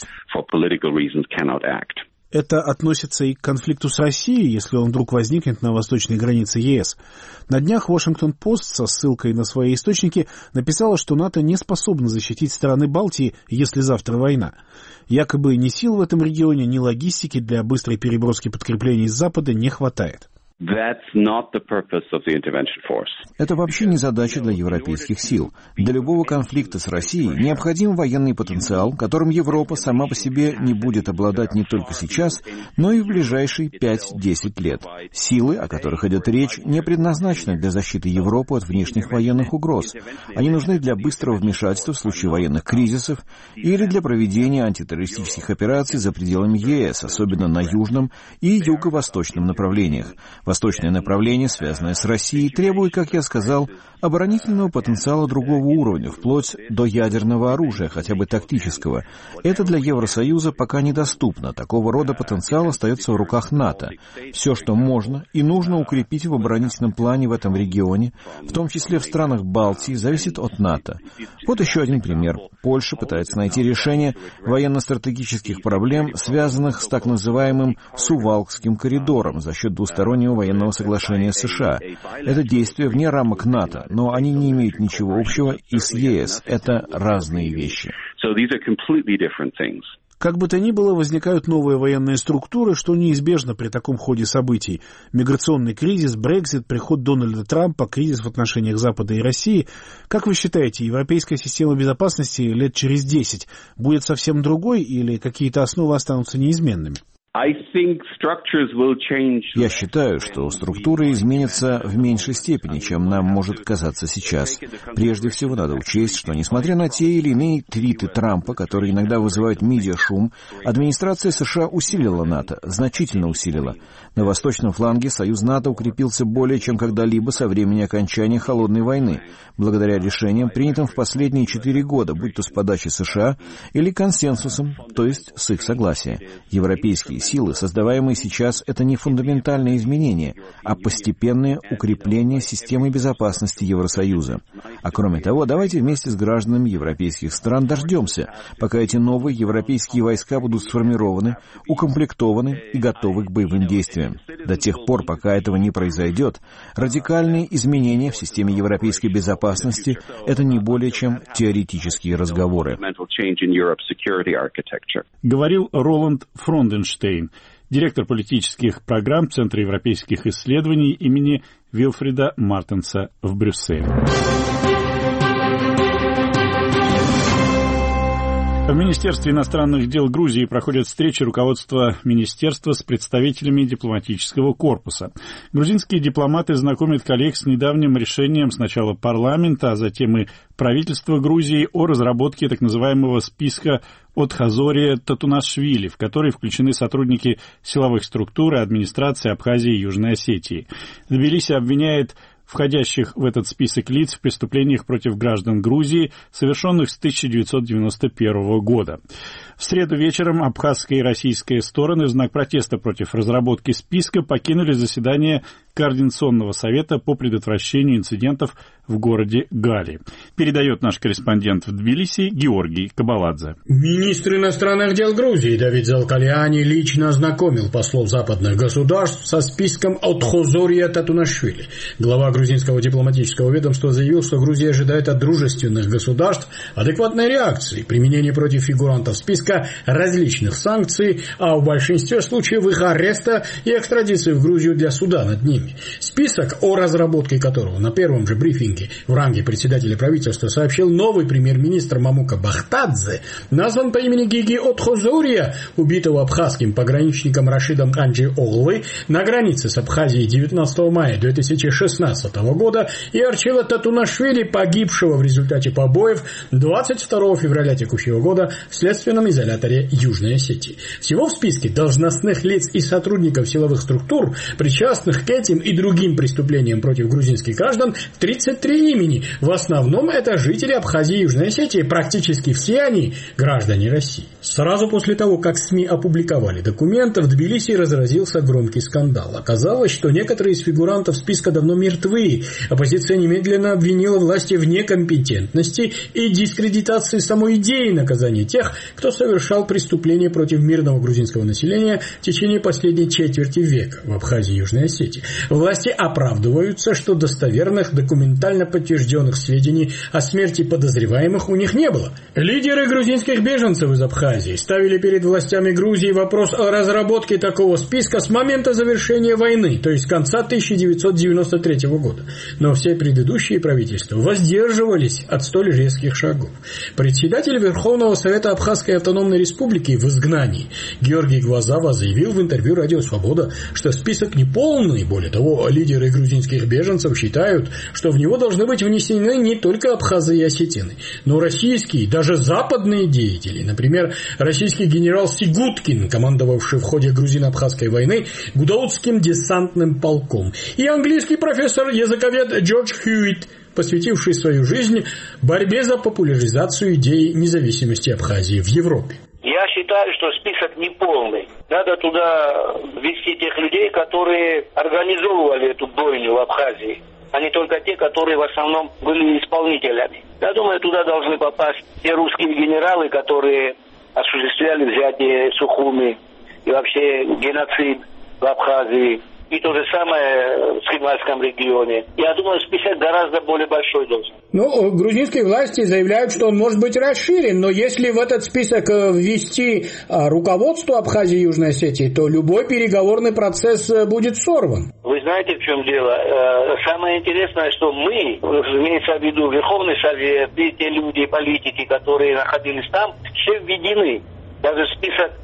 Это относится и к конфликту с Россией, если он вдруг возникнет на восточной границе ЕС. На днях Вашингтон-Пост со ссылкой на свои источники написала, что НАТО не способно защитить страны Балтии, если завтра война. Якобы ни сил в этом регионе, ни логистики для быстрой переброски подкреплений с Запада не хватает. Это вообще не задача для европейских сил. Для любого конфликта с Россией необходим военный потенциал, которым Европа сама по себе не будет обладать не только сейчас, но и в ближайшие пять-десять лет. Силы, о которых идет речь, не предназначены для защиты Европы от внешних военных угроз. Они нужны для быстрого вмешательства в случае военных кризисов или для проведения антитеррористических операций за пределами ЕС, особенно на южном и юго-восточном направлениях. Восточное направление, связанное с Россией, требует, как я сказал, оборонительного потенциала другого уровня, вплоть до ядерного оружия, хотя бы тактического. Это для Евросоюза пока недоступно. Такого рода потенциал остается в руках НАТО. Все, что можно и нужно укрепить в оборонительном плане в этом регионе, в том числе в странах Балтии, зависит от НАТО. Вот еще один пример. Польша пытается найти решение военно-стратегических проблем, связанных с так называемым Сувалкским коридором за счет двустороннего военного соглашения США. Это действия вне рамок НАТО, но они не имеют ничего общего и с ЕС. Это разные вещи. Как бы то ни было, возникают новые военные структуры, что неизбежно при таком ходе событий. Миграционный кризис, Брексит, приход Дональда Трампа, кризис в отношениях Запада и России. Как вы считаете, европейская система безопасности лет через десять будет совсем другой или какие-то основы останутся неизменными? Я считаю, что структуры изменятся в меньшей степени, чем нам может казаться сейчас. Прежде всего, надо учесть, что, несмотря на те или иные твиты Трампа, которые иногда вызывают медиашум, администрация США усилила НАТО, значительно усилила. На восточном фланге союз НАТО укрепился более чем когда-либо со времени окончания Холодной войны, благодаря решениям, принятым в последние четыре года, будь то с подачи США или консенсусом, то есть с их согласия. Европейские силы, создаваемые сейчас, это не фундаментальные изменения, а постепенное укрепление системы безопасности Евросоюза. А кроме того, давайте вместе с гражданами европейских стран дождемся, пока эти новые европейские войска будут сформированы, укомплектованы и готовы к боевым действиям. До тех пор, пока этого не произойдет, радикальные изменения в системе европейской безопасности — это не более чем теоретические разговоры. Говорил Роланд Фронденштейн, директор политических программ Центра европейских исследований имени Вильфреда Мартенса в Брюсселе. В Министерстве иностранных дел Грузии проходят встречи руководства министерства с представителями дипломатического корпуса. Грузинские дипломаты знакомят коллег с недавним решением сначала парламента, а затем и правительства Грузии о разработке так называемого списка Отхазория Татунашвили, в который включены сотрудники силовых структур и администрации Абхазии и Южной Осетии. Тбилиси обвиняет входящих в этот список лиц в преступлениях против граждан Грузии, совершенных с тысяча девятьсот девяносто первого года. В среду вечером абхазская и российская стороны в знак протеста против разработки списка покинули заседание Координационного совета по предотвращению инцидентов в городе Гали. Передает наш корреспондент в Тбилиси Георгий Кабаладзе. Министр иностранных дел Грузии Давид Залкалиани лично ознакомил послов западных государств со списком Отхозория Татунашвили. Глава грузинского дипломатического ведомства заявил, что Грузия ожидает от дружественных государств адекватной реакции, применения против фигурантов списка различных санкций, а в большинстве случаев их ареста и экстрадиции в Грузию для суда над ними. Список, о разработке которого на первом же брифинге в ранге председателя правительства сообщил новый премьер-министр Мамука Бахтадзе, назван по имени Гиги Отхозория, убитого абхазским пограничником Рашидом Анджи-Оглы на границе с Абхазией девятнадцатого мая две тысячи шестнадцатого года, и Арчила Татунашвили, погибшего в результате побоев двадцать второго февраля текущего года в следственном изоляторе Южной Осетии. Всего в списке должностных лиц и сотрудников силовых структур, причастных к этим и другим преступлениям против грузинских граждан, тридцать три имени. В основном это жители Абхазии и Южной Осетии. Практически все они граждане России. Сразу после того, как СМИ опубликовали документы, в Тбилиси разразился громкий скандал. Оказалось, что некоторые из фигурантов списка давно мертвы. Оппозиция немедленно обвинила власти в некомпетентности и дискредитации самой идеи наказания тех, кто совершал преступления против мирного грузинского населения в течение последней четверти века в Абхазии и Южной Осетии. Власти оправдываются, что достоверных, документально подтвержденных сведений о смерти подозреваемых у них не было. Лидеры грузинских беженцев из Абхазии ставили перед властями Грузии вопрос о разработке такого списка с момента завершения войны, то есть с конца тысяча девятьсот девяносто третьего года. Но все предыдущие правительства воздерживались от столь резких шагов. Председатель Верховного Совета Абхазской автономной республики в изгнании Георгий Гвазава заявил в интервью «Радио Свобода», что список неполный. Более того, лидеры грузинских беженцев считают, что в него должны быть внесены не только абхазы и осетины, но российские, даже западные деятели. Например, российский генерал Сигуткин, командовавший в ходе грузино-абхазской войны Гудаутским десантным полком, и английский профессор-языковед Джордж Хьюитт, посвятивший свою жизнь борьбе за популяризацию идеи независимости Абхазии в Европе. Я считаю, что список неполный. Надо туда ввести тех людей, которые организовывали эту бойню в Абхазии, а не только те, которые в основном были исполнителями. Я думаю, туда должны попасть те русские генералы, которые осуществляли взятие Сухуми и вообще геноцид в Абхазии. И то же самое в Химальском регионе. Я думаю, список гораздо более большой должен. Ну, грузинские власти заявляют, что он может быть расширен, но если в этот список ввести руководство Абхазии и Южной Осетии, то любой переговорный процесс будет сорван. Вы знаете, в чем дело? Самое интересное, что мы, имеется в виду Верховный Совет, и те люди, политики, которые находились там, все введены. Даже список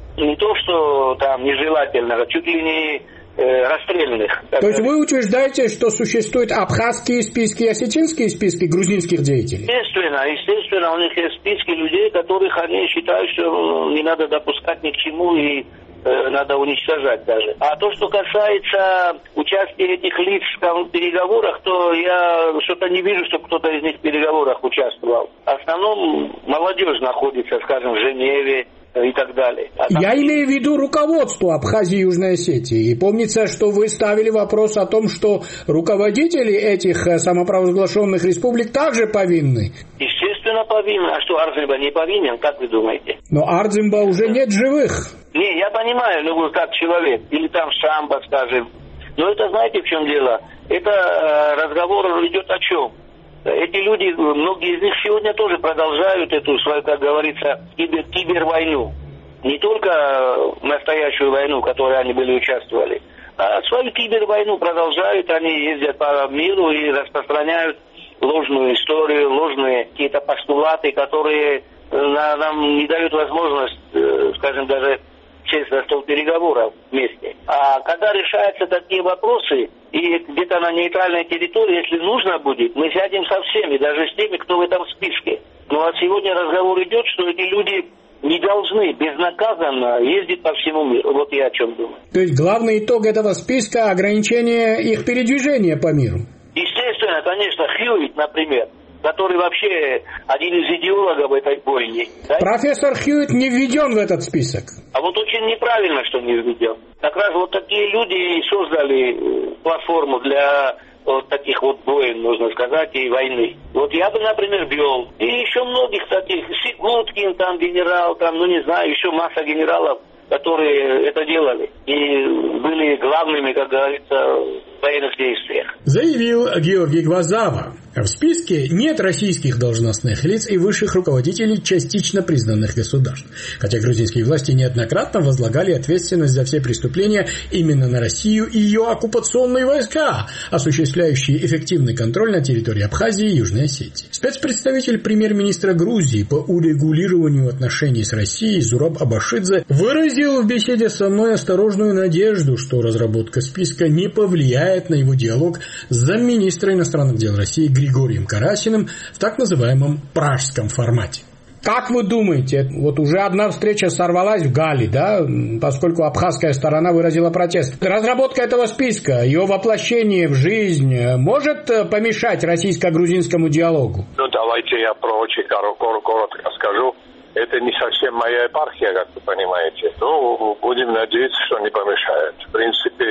не то что там нежелательных, а чуть ли не э, расстрельных. То есть вы утверждаете, что существуют абхазские списки и осетинские списки грузинских деятелей? Естественно, естественно, у них есть списки людей, которых они считают, что не надо допускать ни к чему и э, надо уничтожать даже. А то, что касается участия этих лиц в переговорах, то я что-то не вижу, чтобы кто-то из них в переговорах участвовал. В основном молодежь находится, скажем, в Женеве и так далее. А там... Я имею в виду руководство Абхазии и Южной Осетии. И помнится, что вы ставили вопрос о том, что руководители этих самопровозглашенных республик также повинны. Естественно, повинны. А что, Арзимба не повинен, как вы думаете? Но Арзимба уже нет живых. Не, я понимаю, ну как человек. Или там Шамба, скажем. Но это, знаете, в чем дело? Это э, разговор идет о чем? Эти люди, многие из них сегодня тоже продолжают эту свою, как говорится, кибер, кибервойну. Не только настоящую войну, в которой они были участвовали, а свою кибервойну продолжают. Они ездят по миру и распространяют ложную историю, ложные какие-то постулаты, которые нам не дают возможность, скажем, даже сесть за стол переговоров вместе. А когда решаются такие вопросы, и где-то на нейтральной территории, если нужно будет, мы сядем со всеми, даже с теми, кто в этом списке. Ну а сегодня разговор идет, что эти люди не должны безнаказанно ездить по всему миру. Вот я о чем думаю. То есть главный итог этого списка – ограничение их передвижения по миру? Естественно, конечно, Хьюитт, например, который вообще один из идеологов этой бойни. Да? Профессор Хьюитт не введен в этот список. А вот очень неправильно, что не введен. Как раз вот такие люди создали платформу для вот таких вот войн, нужно сказать, и войны. Вот я бы, например, вел. И еще многих таких. Сигуткин там генерал, там, ну не знаю, еще масса генералов, которые это делали. И были главными, как говорится, в военных действиях. Заявил Георгий Гвоздава. В списке нет российских должностных лиц и высших руководителей частично признанных государств. Хотя грузинские власти неоднократно возлагали ответственность за все преступления именно на Россию и ее оккупационные войска, осуществляющие эффективный контроль на территории Абхазии и Южной Осетии. Спецпредставитель премьер-министра Грузии по урегулированию отношений с Россией Зураб Абашидзе выразил в беседе со мной осторожную надежду, что разработка списка не повлияет на его диалог с замминистра иностранных дел России Григорием Карасиным в так называемом пражском формате. Как вы думаете, вот уже одна встреча сорвалась в Гали, да, поскольку абхазская сторона выразила протест. Разработка этого списка, его воплощение в жизнь может помешать российско-грузинскому диалогу? Ну, давайте я про очень коротко скажу. Это не совсем моя епархия, как вы понимаете. Ну, будем надеяться, что не помешает. В принципе,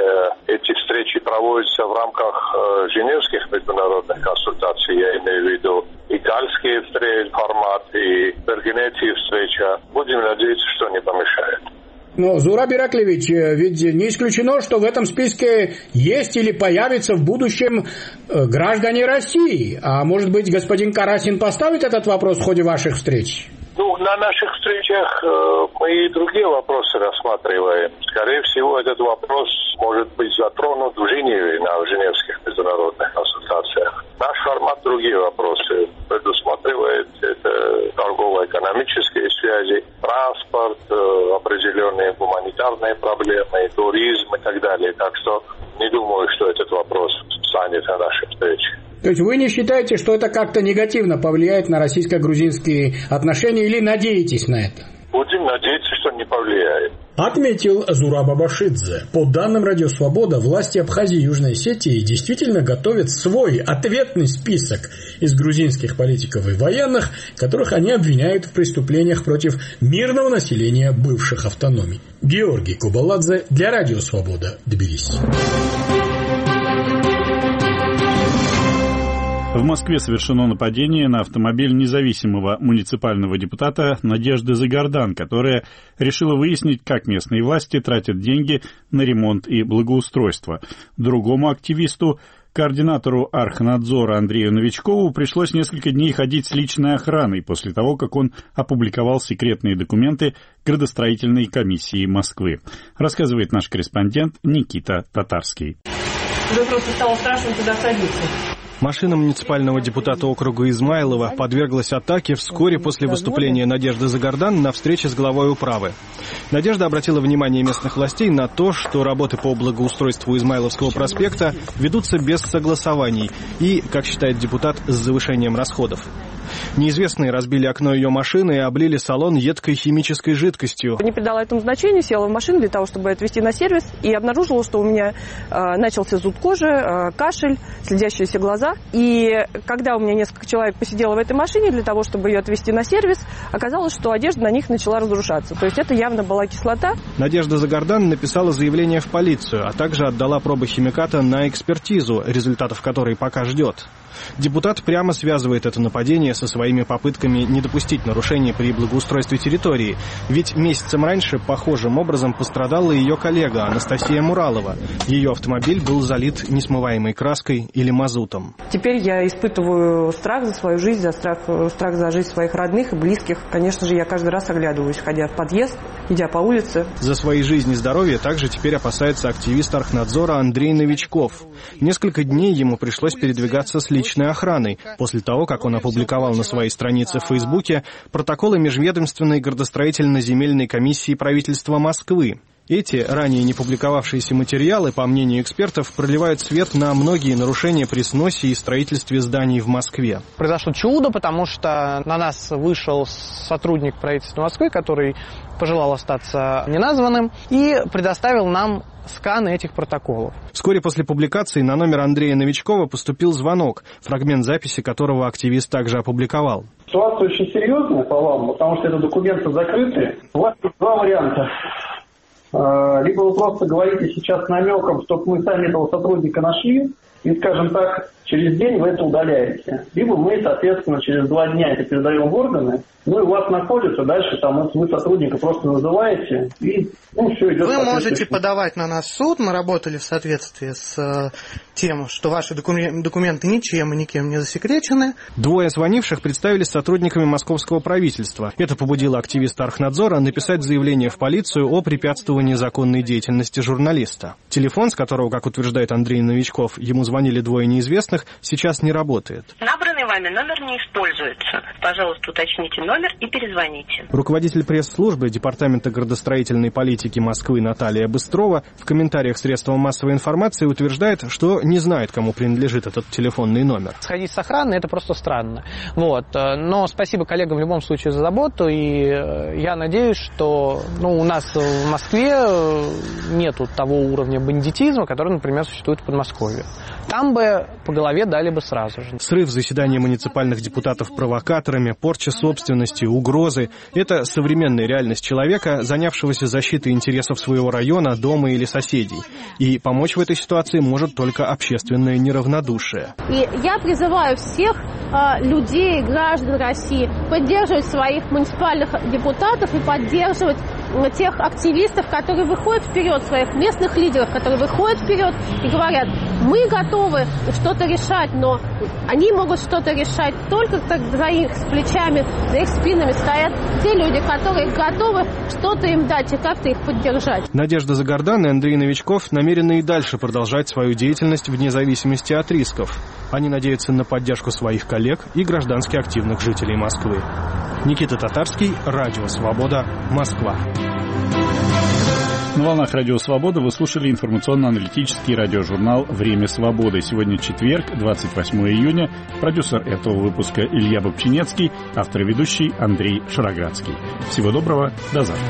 эти встречи проводятся в рамках женевских международных консультаций. Я имею в виду и гальские встречи, формат, и Бергенети встреча. Будем надеяться, что не помешает. Но, Зураб Ираклевич, ведь не исключено, что в этом списке есть или появятся в будущем граждане России. А может быть, господин Карасин поставит этот вопрос в ходе ваших встреч? Ну, на наших встречах э, мы и другие вопросы рассматриваем. Скорее всего, этот вопрос может быть затронут в Женеве, на женевских международных консультациях. Наш формат другие вопросы предусматривает. Это торгово-экономические связи, транспорт, э, определенные гуманитарные проблемы, туризм и так далее. Так что не думаю, что этот вопрос станет на нашей встрече. То есть вы не считаете, что это как-то негативно повлияет на российско-грузинские отношения или надеетесь на это? Будем надеяться, что не повлияет. Отметил Зураб Абашидзе. По данным Радио Свобода, власти Абхазии и Южной Осетии действительно готовят свой ответный список из грузинских политиков и военных, которых они обвиняют в преступлениях против мирного населения бывших автономий. Георгий Кубаладзе для Радио Свобода, Тбилиси. В Москве совершено нападение на автомобиль независимого муниципального депутата Надежды Загардан, которая решила выяснить, как местные власти тратят деньги на ремонт и благоустройство. Другому активисту, координатору Архнадзора Андрею Новичкову, пришлось несколько дней ходить с личной охраной после того, как он опубликовал секретные документы градостроительной комиссии Москвы. Рассказывает наш корреспондент Никита Татарский. Уже просто стало страшно туда садиться. Машина муниципального депутата округа Измайлова подверглась атаке вскоре после выступления Надежды Загардан на встрече с главой управы. Надежда обратила внимание местных властей на то, что работы по благоустройству Измайловского проспекта ведутся без согласований и, как считает депутат, с завышением расходов. Неизвестные разбили окно ее машины и облили салон едкой химической жидкостью. Не придала этому значения, села в машину для того, чтобы отвезти на сервис, и обнаружила, что у меня э, начался зуд кожи, э, кашель, слезящиеся глаза. И когда у меня несколько человек посидело в этой машине для того, чтобы ее отвезти на сервис, оказалось, что одежда на них начала разрушаться. То есть это явно была кислота. Надежда Загардан написала заявление в полицию, а также отдала пробы химиката на экспертизу, результатов которой пока ждет. Депутат прямо связывает это нападение со своими попытками не допустить нарушений при благоустройстве территории. Ведь месяцем раньше похожим образом пострадала ее коллега Анастасия Муралова. Ее автомобиль был залит несмываемой краской или мазутом. Теперь я испытываю страх за свою жизнь, за страх, страх за жизнь своих родных и близких. Конечно же, я каждый раз оглядываюсь, ходя в подъезд, идя по улице. За свои жизни и здоровье также теперь опасается активист Архнадзора Андрей Новичков. Несколько дней ему пришлось передвигаться с личной охраной, после того, как он опубликовал на своей странице в Фейсбуке протоколы Межведомственной градостроительно-земельной комиссии правительства Москвы. Эти, ранее не публиковавшиеся материалы, по мнению экспертов, проливают свет на многие нарушения при сносе и строительстве зданий в Москве. Произошло чудо, потому что на нас вышел сотрудник правительства Москвы, который пожелал остаться неназванным, и предоставил нам сканы этих протоколов. Вскоре после публикации на номер Андрея Новичкова поступил звонок, фрагмент записи которого активист также опубликовал. Ситуация очень серьезная по вам, потому что это документы закрыты. У вас есть два варианта. Либо вы просто говорите сейчас намеком, чтобы мы сами этого сотрудника нашли, и, скажем так, через день вы это удаляете. Либо мы, соответственно, через два дня это передаем в органы, ну и у вас находится, дальше там вы сотрудника просто называете, и ну, все идет. Вы можете подавать на нас в суд, мы работали в соответствии с э, тем, что ваши документы, документы ничем и никем не засекречены. Двое звонивших представились сотрудниками московского правительства. Это побудило активиста Архнадзора написать заявление в полицию о препятствовании законной деятельности журналиста. Телефон, с которого, как утверждает Андрей Новичков, ему звонили двое неизвестных, сейчас не работает. Набранный вами номер не используется. Пожалуйста, уточните номер и перезвоните. Руководитель пресс-службы Департамента градостроительной политики Москвы Наталья Быстрова в комментариях средствам массовой информации утверждает, что не знает, кому принадлежит этот телефонный номер. Сходить с охраной — это просто странно. Вот. Но спасибо коллегам в любом случае за заботу, и я надеюсь, что ну, у нас в Москве нету того уровня бандитизма, который, например, существует в Подмосковье. Там бы по голове дали бы сразу же. Срыв заседания муниципальных депутатов провокаторами, порча собственности, угрозы – это современная реальность человека, занявшегося защитой интересов своего района, дома или соседей. И помочь в этой ситуации может только общественное неравнодушие. И я призываю всех э, людей, граждан России поддерживать своих муниципальных депутатов и поддерживать тех активистов, которые выходят вперед, своих местных лидеров, которые выходят вперед и говорят: мы готовы что-то решать, но они могут что-то решать только за их плечами, за их спинами стоят те люди, которые готовы что-то им дать и как-то их поддержать. Надежда Загардан и Андрей Новичков намерены и дальше продолжать свою деятельность вне зависимости от рисков. Они надеются на поддержку своих коллег и граждански активных жителей Москвы. Никита Татарский, Радио Свобода, Москва. На волнах Радио Свобода вы слушали информационно-аналитический радиожурнал «Время свободы». Сегодня четверг, двадцать восьмого июня. Продюсер этого выпуска Илья Бобчинецкий, автор и ведущий Андрей Шароградский. Всего доброго, до завтра.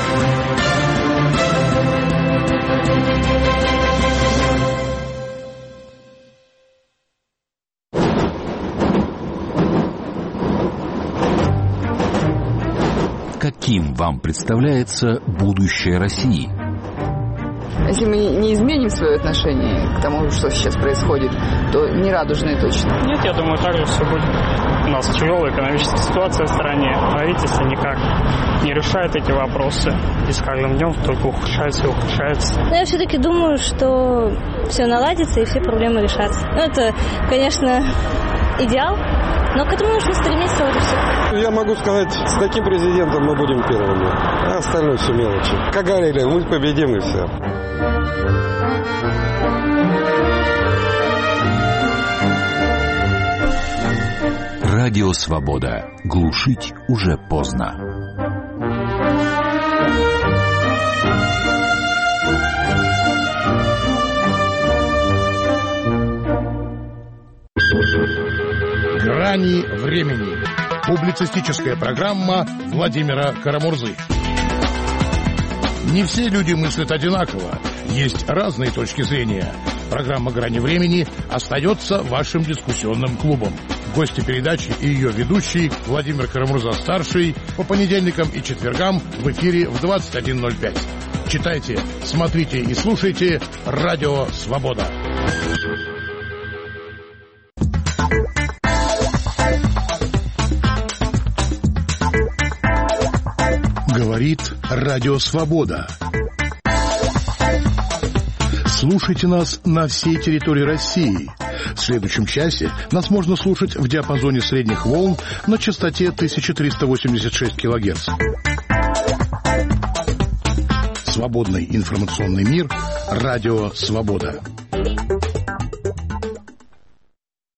Каким вам представляется будущее России? Если мы не изменим свое отношение к тому, что сейчас происходит, то не радужное точно. Нет, я думаю, так же все будет. У нас тяжелая экономическая ситуация в стране. Правительство никак не решает эти вопросы. И с каждым днем только ухудшается и ухудшается. Но я все-таки думаю, что все наладится и все проблемы решатся. Ну, это, конечно, идеал. Но к этому нужно стремиться, вот и все. Я могу сказать, с таким президентом мы будем первыми, а остальное все мелочи. Как говорили, мы победим и все. Радио «Свобода». Глушить уже поздно. Грани времени. Публицистическая программа Владимира Карамурзы. Не все люди мыслят одинаково. Есть разные точки зрения. Программа «Грани времени» остается вашим дискуссионным клубом. Гости передачи и ее ведущий Владимир Карамурза-старший по понедельникам и четвергам в эфире в двадцать один ноль пять. Читайте, смотрите и слушайте «Радио Свобода». Говорит Радио Свобода. Слушайте нас на всей территории России. В следующем часе нас можно слушать в диапазоне средних волн на частоте тысяча триста восемьдесят шесть килогерц. Свободный информационный мир. Радио Свобода.